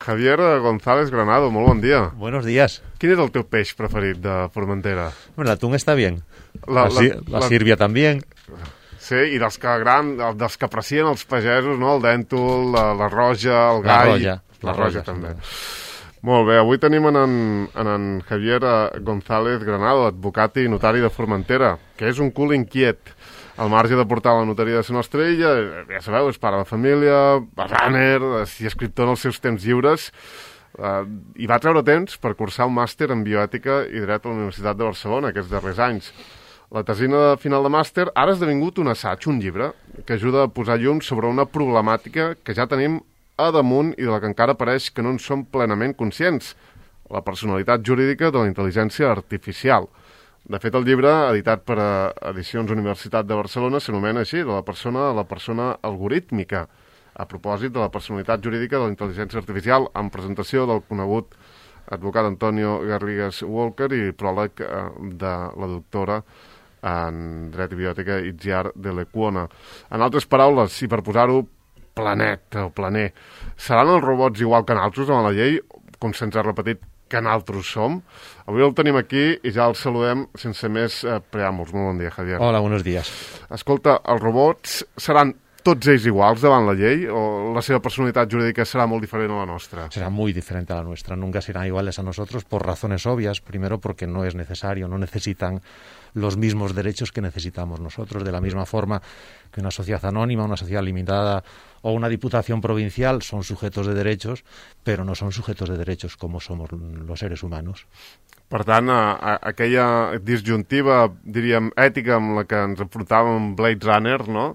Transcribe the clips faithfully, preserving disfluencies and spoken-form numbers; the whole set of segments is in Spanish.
Javier González Granado, molt bon dia. Buenos días. ¿Quién es el teu peix preferit de Formentera? Bueno, el atún está bien. La, la, la, la, la sírvia también. Sí, i dels que, gran, dels que aprecien els pagesos, no? El dèntol, la, la roja, el gall... La roja. La, la roja, també. Molt bé, avui tenim en en, en en Javier González Granado, advocat i notari de Formentera, que és un cul inquiet. Al marge de portar la notaria de la nostra illa, ja sabeu, és pare de família, runner, i escriptor en els seus temps lliures, eh, i va treure temps per cursar un màster en bioètica i dret a la Universitat de Barcelona aquests darrers anys. La tesina de final de màster ara ha esdevingut un assaig, un llibre, que ajuda a posar llum sobre una problemàtica que ja tenim a damunt i de la que encara pareix que no en som plenament conscients, la personalitat jurídica de la intel·ligència artificial. De fet, el llibre, editat per Edicions Universitat de Barcelona, s'anomena així, de la persona a la persona algorítmica, a propòsit de la personalitat jurídica de la intel·ligència artificial, en presentació del conegut advocat Antonio Garrigues Walker i pròleg eh, de la doctora en dret i biòtica Itziar de Lecuona. En altres paraules, i per posar-ho planet o planer, seran els robots igual que nosaltres amb la llei, com se'ns ha repetit que nosaltres som? Avui el tenim aquí i ja el saludem sense més eh, preàmbuls. Molt bon dia, Javier. Hola, buenos días. Escolta, els robots seran tots ells iguals davant la llei o la seva personalitat jurídica serà molt diferent a la nostra? Será muy diferente a la nuestra. Nunca serán iguales a nosotros por razones obvias. Primero, porque no es necesario, no necesitan los mismos derechos que necesitamos nosotros. De la misma forma que una sociedad anónima, una sociedad limitada o una diputación provincial son sujetos de derechos, pero no son sujetos de derechos como somos los seres humanos. Per tant, a, a, aquella disjuntiva, diríem, ètica amb la que ens enfrontàvem amb Blade Runner, no?,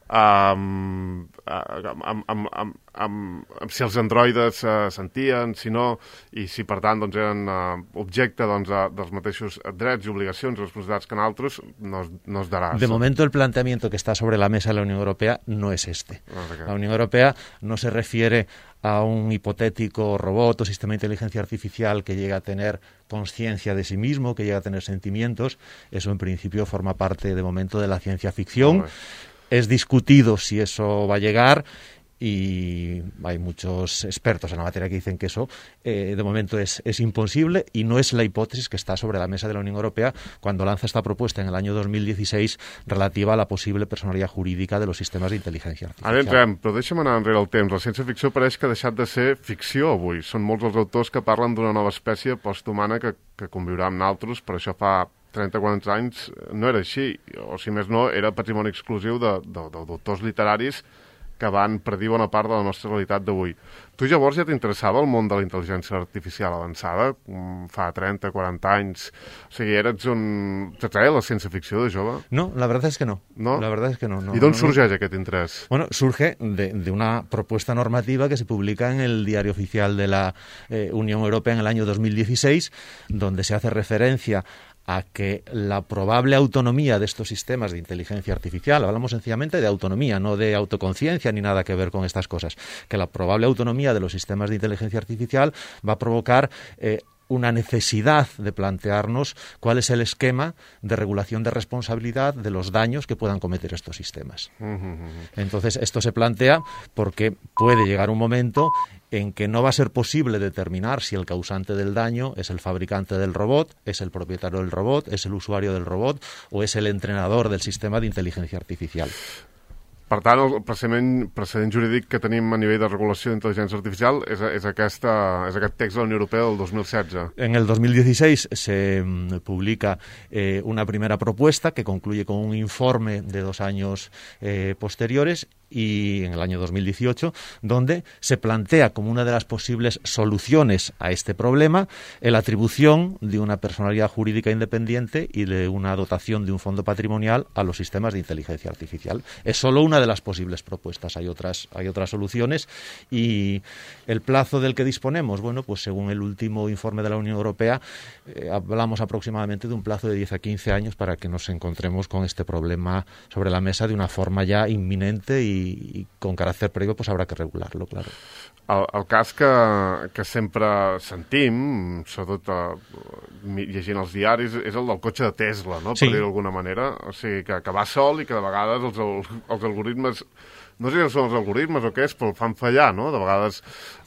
Um, amb, amb, amb, amb, amb, amb si els androides uh, sentien, si no, i si per tant doncs, eren uh, objecte doncs, uh, dels mateixos drets i obligacions i responsabilitats que nosaltres, no, no es darà. De momento el planteamiento que está sobre la mesa de la Unión Europea no es este. La Unión Europea no se refiere a un hipotético robot o sistema de inteligencia artificial que llegue a tener conciencia de sí mismo, que llegue a tener sentimientos. Eso en principio forma parte de momento de la ciencia ficción. Es discutido si eso va a llegar y hay muchos expertos en la materia que dicen que eso eh, de momento es, es imposible y no es la hipótesis que está sobre la mesa de la Unión Europea cuando lanza esta propuesta en el año dos mil dieciséis relativa a la posible personalidad jurídica de los sistemes d'inteligencia artificial. Ara entrem, però deixa'm anar enrere el temps. La ciència-ficció pareix que ha deixat de ser ficció avui. Són molts els autors que parlen d'una nova espècie posthumana que, que conviurà amb nosaltres, per això fa trenta o quaranta anys no era així, o si més no, era patrimoni exclusiu de, de, de d'autors literaris que van predir bona part de la nostra realitat d'avui. Tu llavors ja t'interessava el món de la intel·ligència artificial avançada? Fa trenta o quaranta anys. O sigui, eres un... ¿T'atrae la ciència-ficció de jove? No, la verdad es que no. ¿No? La verdad es que no. no ¿Y d'on no, sorgeix no. aquest interès? Bueno, surge de, de una propuesta normativa que se publica en el Diario Oficial de la eh, Unión Europea en el año dos mil dieciséis, donde se hace referencia a que la probable autonomía de estos sistemas de inteligencia artificial, hablamos sencillamente de autonomía, no de autoconciencia ni nada que ver con estas cosas, que la probable autonomía de los sistemas de inteligencia artificial va a provocar eh, una necesidad de plantearnos cuál es el esquema de regulación de responsabilidad de los daños que puedan cometer estos sistemas. Entonces, esto se plantea porque puede llegar un momento en que no va a ser posible determinar si el causante del daño es el fabricante del robot, es el propietario del robot, es el usuario del robot o es el entrenador del sistema de inteligencia artificial. Per tant, el precedent, precedent jurídic que tenim a nivell de regulació d'intel·ligència artificial és, és, aquesta, és aquest text de la Unió Europea del dos mil setze. En el dos mil dieciséis se mm, publica eh, una primera propuesta que concluye con un informe de dos años eh, posteriores y en el año dos mil dieciocho, donde se plantea como una de las posibles soluciones a este problema la atribución de una personalidad jurídica independiente y de una dotación de un fondo patrimonial a los sistemas de inteligencia artificial. Es solo una de las posibles propuestas, hay otras, hay otras soluciones y el plazo del que disponemos, bueno, pues según el último informe de la Unión Europea, eh, hablamos aproximadamente de un plazo de diez a quince años para que nos encontremos con este problema sobre la mesa de una forma ya inminente y i con caràcter prèvio pues, haurà que regular-lo, claro. El, el cas que, que sempre sentim, sobretot uh, llegint els diaris, és el del cotxe de Tesla, no? Per sí. dir-ho d'alguna manera. O sigui, que, que va sol i que de vegades els, els algoritmes... No sé si són els algoritmes o què és, però el fan fallar, no? De vegades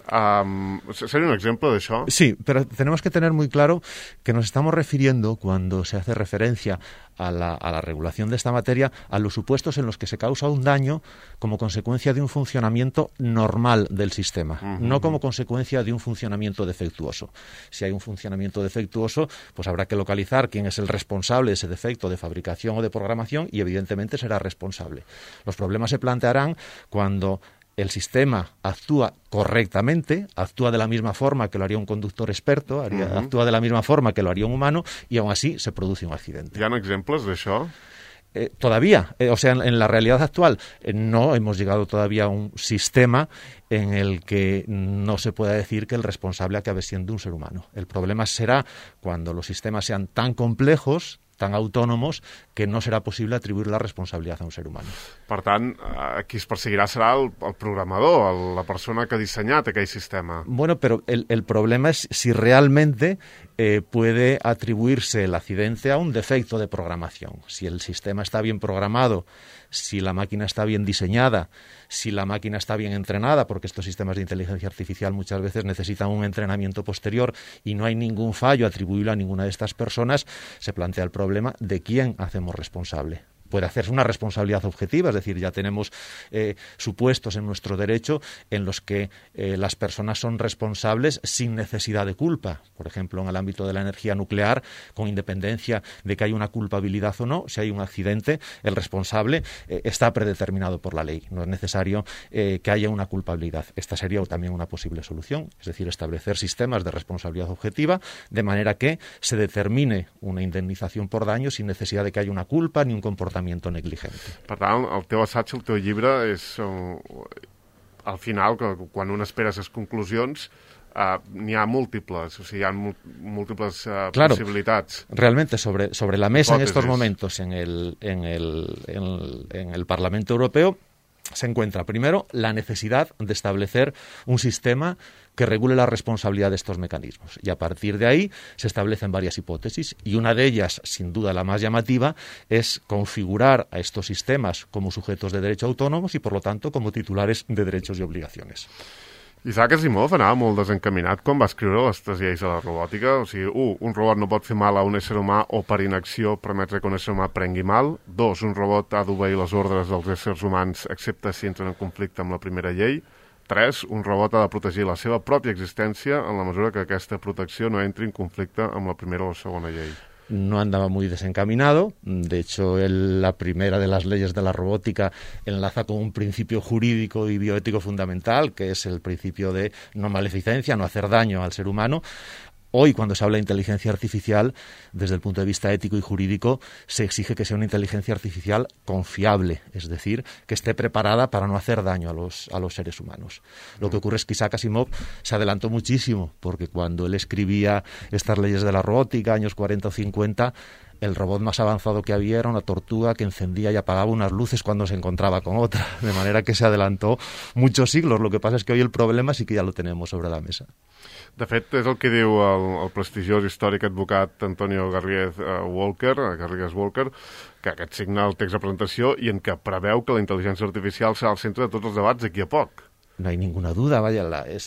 Um, ¿Sería un ejemplo de eso? Sí, pero tenemos que tener muy claro que nos estamos refiriendo, cuando se hace referencia a la, a la regulación de esta materia, a los supuestos en los que se causa un daño como consecuencia de un funcionamiento normal del sistema, uh-huh. no como consecuencia de un funcionamiento defectuoso. Si hay un funcionamiento defectuoso, pues habrá que localizar quién es el responsable de ese defecto de fabricación o de programación y evidentemente será responsable. Los problemas se plantearán cuando el sistema actúa correctamente, actúa de la misma forma que lo haría un conductor experto, haría, uh-huh. actúa de la misma forma que lo haría un humano, y aún así se produce un accidente. ¿Hi ha ejemplos d'això? Eh, todavía, eh, o sea, en, en la realidad actual eh, no hemos llegado todavía a un sistema en el que no se pueda decir que el responsable acabe siendo un ser humano. El problema será cuando los sistemas sean tan complejos, tan autónomos, que no serà possible atribuir la responsabilitat a un ser humà. Per tant, qui es perseguirà serà el, el programador, el, la persona que ha dissenyat aquell sistema. Bueno, pero el, el problema es si realmente eh, puede atribuirse el accidente a un defecto de programación. Si el sistema está bien programado, si la máquina está bien diseñada, si la máquina está bien entrenada, porque estos sistemas de inteligencia artificial muchas veces necesitan un entrenamiento posterior y no hay ningún fallo atribuible a ninguna de estas personas, se plantea el problema de quién hacemos responsable. Puede hacerse una responsabilidad objetiva, es decir, ya tenemos eh, supuestos en nuestro derecho en los que eh, las personas son responsables sin necesidad de culpa. Por ejemplo, en el ámbito de la energía nuclear, con independencia de que haya una culpabilidad o no, si hay un accidente, el responsable eh, está predeterminado por la ley. No es necesario eh, que haya una culpabilidad. Esta sería también una posible solución, es decir, establecer sistemas de responsabilidad objetiva de manera que se determine una indemnización por daño sin necesidad de que haya una culpa ni un comportamiento negligente. Per tant, el teu assaig, el teu llibre, és uh, al final, que, quan un espera les conclusions, uh, n'hi ha múltiples, o sigui, hi ha múltiples uh, claro, posibilitats. Realmente, sobre, sobre la mesa Hipótesis. En estos momentos en el, en el, en el, en el Parlamento Europeo se encuentra primero la necesidad de establecer un sistema que regule la responsabilidad de estos mecanismos. Y a partir de ahí se establecen varias hipótesis y una de ellas, sin duda la más llamativa, es configurar a estos sistemas como sujetos de derecho autónomos y, por lo tanto, como titulares de derechos y obligaciones. Isaac Asimov anava molt desencaminat quan va escriure les lleis de la robòtica. O sigui, un, un robot no pot fer mal a un ésser humà o per inacció permetre que un ésser humà prengui mal. Dos, un robot ha d'obeir les ordres dels éssers humans excepte si entren en conflicte amb la primera llei. Tres, un robot ha de protegir la seva pròpia existència en la mesura que aquesta protecció no entri en conflicte amb la primera o la segona llei. No andaba muy desencaminado. De hecho, el, la primera de las leyes de la robótica enlaza con un principio jurídico y bioético fundamental, que es el principio de no maleficencia, no hacer daño al ser humano. Hoy, cuando se habla de inteligencia artificial, desde el punto de vista ético y jurídico, se exige que sea una inteligencia artificial confiable, es decir, que esté preparada para no hacer daño a los, a los seres humanos. Lo que ocurre es que Isaac Asimov se adelantó muchísimo, porque cuando él escribía estas leyes de la robótica, años cuarenta o cincuenta, el robot más avanzado que había era una tortuga que encendía y apagaba unas luces cuando se encontraba con otra, de manera que se adelantó muchos siglos. Lo que pasa es que hoy el problema sí que ya lo tenemos sobre la mesa. De fet, és el que diu el, el prestigiós històric advocat Antonio Garrigues uh, Walker, uh, Garrigues Walker, que aquest signa el text de presentació i en què preveu que la intel·ligència artificial serà al centre de tots els debats d'aquí a poc. No hay ninguna duda, vaya, la, es,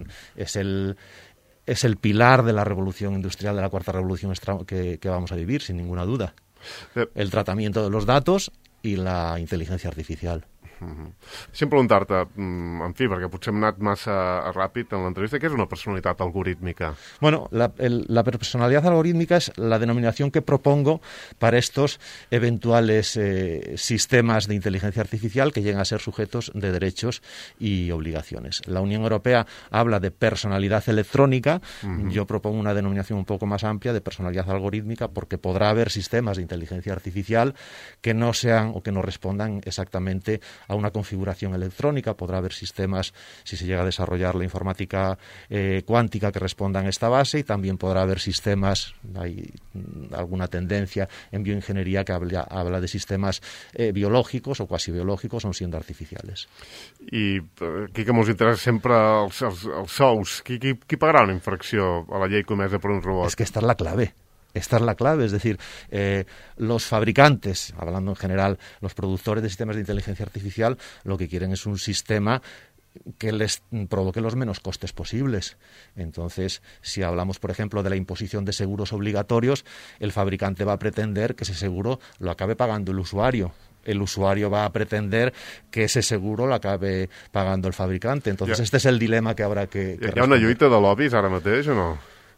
es el... es el pilar de la revolución industrial, de la cuarta revolución que, que vamos a vivir, sin ninguna duda. El tratamiento de los datos y la inteligencia artificial. Uh-huh. Deixa'm preguntar-te, en fi, perquè potser hem anat massa ràpid en l'entrevista, què és una personalitat algorítmica? Bueno, la, el, la personalidad algorítmica es la denominación que propongo para estos eventuales eh, sistemas de inteligencia artificial que lleguen a ser sujetos de derechos y obligaciones. La Unión Europea habla de personalidad electrónica, uh-huh. Yo propongo una denominación un poco más amplia de personalidad algorítmica porque podrá haber sistemas de inteligencia artificial que no sean o que no respondan exactamente a una configuración electrónica. Podrá haber sistemas, si se llega a desarrollar la informática eh, cuántica, que respondan a esta base, y también podrá haber sistemas, hay alguna tendencia en bioingeniería que habla, habla de sistemas eh, biològics o quasi biològics, on siendo artificiales. I aquí que ens interessa sempre els, els, els sous, qui, qui, qui pagarà una infracció a la llei comesa per un robot? És que esta és la clave. Esta es la clave, es decir, eh, los fabricantes, hablando en general, los productores de sistemas de inteligencia artificial, lo que quieren es un sistema que les provoque los menos costes posibles. Entonces, si hablamos, por ejemplo, de la imposición de seguros obligatorios, el fabricante va a pretender que ese seguro lo acabe pagando el usuario. El usuario va a pretender que ese seguro lo acabe pagando el fabricante. Entonces, ja. este es el dilema que habrá que, que Hi ha una lluita de lobbies ara mateix o no?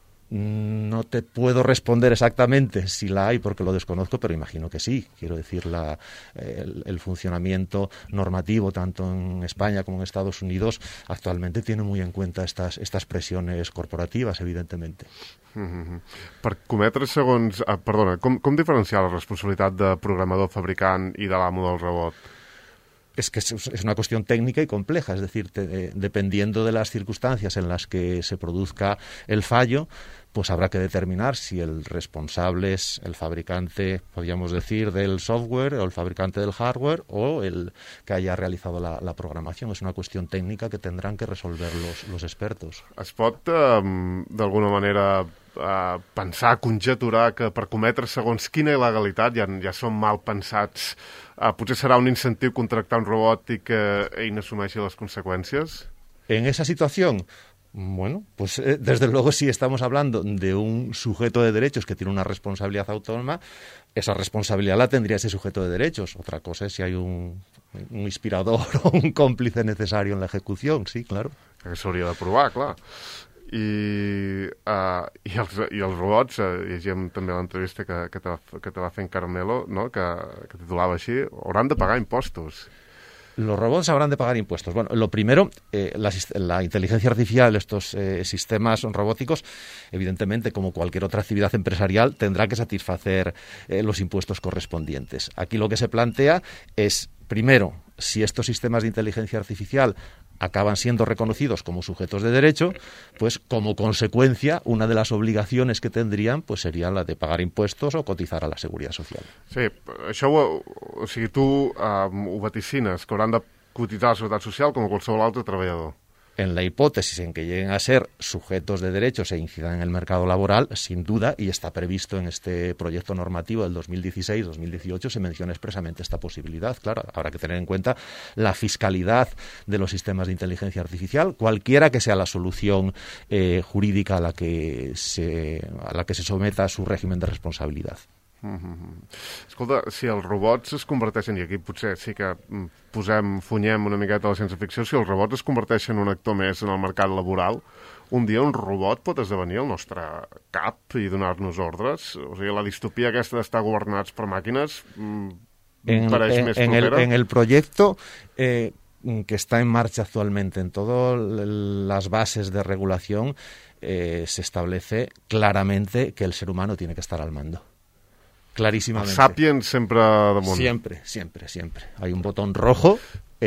No te puedo responder exactamente si la hay porque lo desconozco, pero imagino que sí. Quiero decir, la, el, el funcionamiento normativo tanto en España como en Estados Unidos actualmente tiene muy en cuenta estas, estas presiones corporativas, evidentemente. Mm-hmm. Per cometre segons... Ah, perdona, com, com diferenciar la responsabilitat de programador, fabricant i de l'amo del rebot? Es que es una cuestión técnica y compleja, es decir, te, dependiendo de las circunstancias en las que se produzca el fallo, pues habrá que determinar si el responsable es el fabricante, podríamos decir, del software o el fabricante del hardware o el que haya realizado la, la programación. Es una cuestión técnica que tendrán que resolver los, los expertos. Es pot, eh, d'alguna manera, eh, pensar, conjecturar que per cometre segons quina il·legalitat ja, ja són mal pensats, eh, potser serà un incentiu contractar un robot i que ell n'assumeixi les conseqüències? En esa situación... Bueno, pues eh, desde luego si estamos hablando de un sujeto de derechos que tiene una responsabilidad autónoma, esa responsabilidad la tendría ese sujeto de derechos. Otra cosa es si hay un, un inspirador o un còmplice necesario en la ejecución, sí, claro. Que s'hauria de provar, clar. I, uh, i, els, i els robots, uh, llegim també l'entrevista que, que, te va, que te va fer en Carmelo, no? que, que titulava així, hauran de pagar impostos. Los robots habrán de pagar impuestos. Bueno, lo primero, eh, la, la inteligencia artificial, estos eh, sistemas robóticos, evidentemente, como cualquier otra actividad empresarial, tendrá que satisfacer eh, los impuestos correspondientes. Aquí lo que se plantea es, primero, si estos sistemas de inteligencia artificial acaban siendo reconocidos como sujetos de derecho, pues como consecuencia una de las obligaciones que tendrían pues sería la de pagar impuestos o cotizar a la Seguridad Social. Sí, això ho, o sigui, tu um, ho vaticines, que hauran de cotitzar a la Seguretat Social com a qualsevol altre treballador. En la hipótesis en que lleguen a ser sujetos de derechos e incidan en el mercado laboral, sin duda, y está previsto en este proyecto normativo del dos mil dieciséis dos mil dieciocho, se menciona expresamente esta posibilidad. Claro, habrá que tener en cuenta la fiscalidad de los sistemas de inteligencia artificial, cualquiera que sea la solución eh, jurídica a la que se, a la que se someta su régimen de responsabilidad. Mm-hmm. Escolta, si els robots es converteixen, i aquí potser sí que posem, funyem una miqueta a la ciència-ficció, si els robots es converteixen en un actor més en el mercat laboral, un dia un robot pot esdevenir el nostre cap i donar-nos ordres? O sigui, la distopia aquesta d'estar governats per màquines en, pareix en, més en propera? El, en el proyecto eh, que está en marcha actualmente, en todas las bases de regulación, eh, se establece claramente que el ser humano tiene que estar al mando. Clarísimamente. El Sapiens sempre damunt. Siempre, siempre, siempre. Hay un botón rojo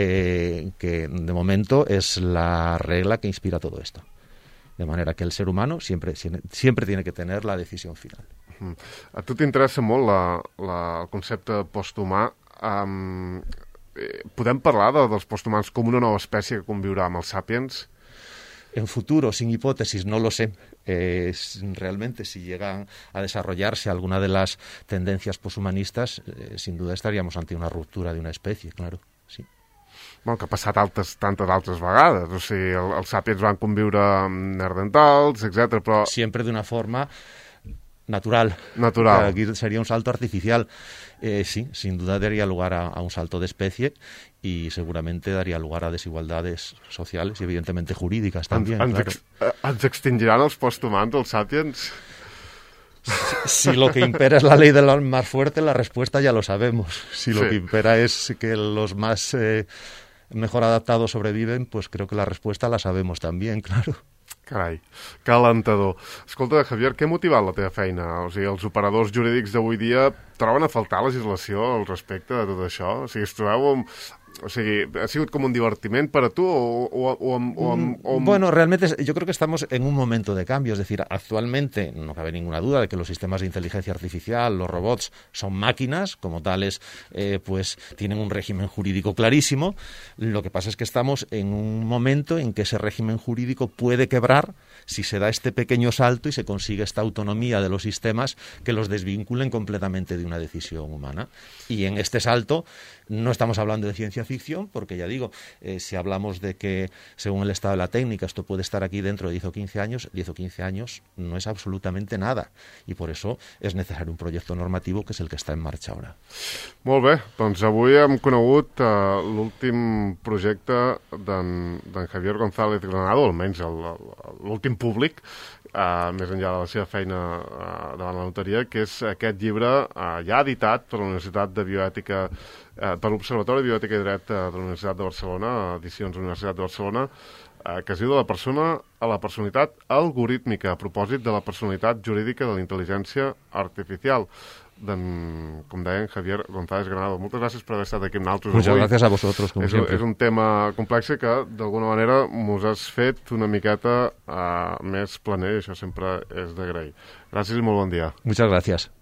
eh, que de momento es la regla que inspira todo esto. De manera que el ser humano siempre, siempre tiene que tener la decisión final. Mm. A tu t'interessa molt la, la, el concepte posthumà. Um, eh, podem parlar de, dels posthumans com una nova espècie que conviurà amb els Sapiens? En futuro, sin hipótesis, no lo sé. Eh, realmente, si llegan a desarrollarse alguna de las tendencias poshumanistas, eh, sin duda estaríamos ante una ruptura de una especie, claro, sí. Bueno, que ha passat altres, tantes altres vegades. O sigui, el, els Sapiens van conviure amb neandertals, etcètera, però... Siempre de una forma natural. Natural. Aquí sería un salto artificial. Eh, sí, sin duda daría lugar a, a un salto de especie y seguramente daría lugar a desigualdades sociales y evidentemente jurídicas también. Ens, claro. ex, ens extingiran els posthumans, els Sapiens? Si, si lo que impera es la ley del más fuerte, la respuesta ya lo sabemos. Si lo sí. que impera es que los más eh, mejor adaptados sobreviven, pues creo que la respuesta la sabemos también, claro. Carai, que alentador. Escolta, Javier, què ha motivat la teva feina? O sigui, els operadors jurídics d'avui dia troben a faltar legislació al respecte de tot això? O sigui, es trobeu amb... O sigui, ¿ha sido como un divertiment para tú o, o, o, o, o... Bueno, realmente yo creo que estamos en un momento de cambio. Es decir, actualmente no cabe ninguna duda de que los sistemas de inteligencia artificial, los robots, son máquinas, como tales, eh, pues tienen un régimen jurídico clarísimo. Lo que pasa es que estamos en un momento en que ese régimen jurídico puede quebrar si se da este pequeño salto y se consigue esta autonomía de los sistemas que los desvinculen completamente de una decisión humana. Y en este salto no estamos hablando de ciencia ciencia ficción, porque ya digo, eh, si hablamos de que según el estado de la técnica esto puede estar aquí dentro de diez o quince años, diez o quince años no es absolutamente nada, y por eso és necessari un projecte normatiu que és el que està en marxa ara. Molt bé, doncs avui hem conegut uh, l'últim projecte d'en Javier González Granado, almenys l'últim públic, uh, més enllà de la seva feina uh, davant la notaria, que és aquest llibre uh, ja editat per la Universitat de Bioètica, uh, per l'Observatori de Bioètica i Dret uh, de la Universitat de Barcelona, edicions de la Universitat de Barcelona, que es diu de la persona a la personalitat algorítmica, a propòsit de la personalitat jurídica de la intel·ligència artificial. d'en, com deien, Javier González Granado. Moltes gràcies per haver estat aquí amb nosaltres. Muchas gracias a vosotros, como és, siempre. És un tema complex que, d'alguna manera, mos has fet una miqueta uh, més planer, i això sempre és d'agrair. Gràcies i molt bon dia. Muchas gracias.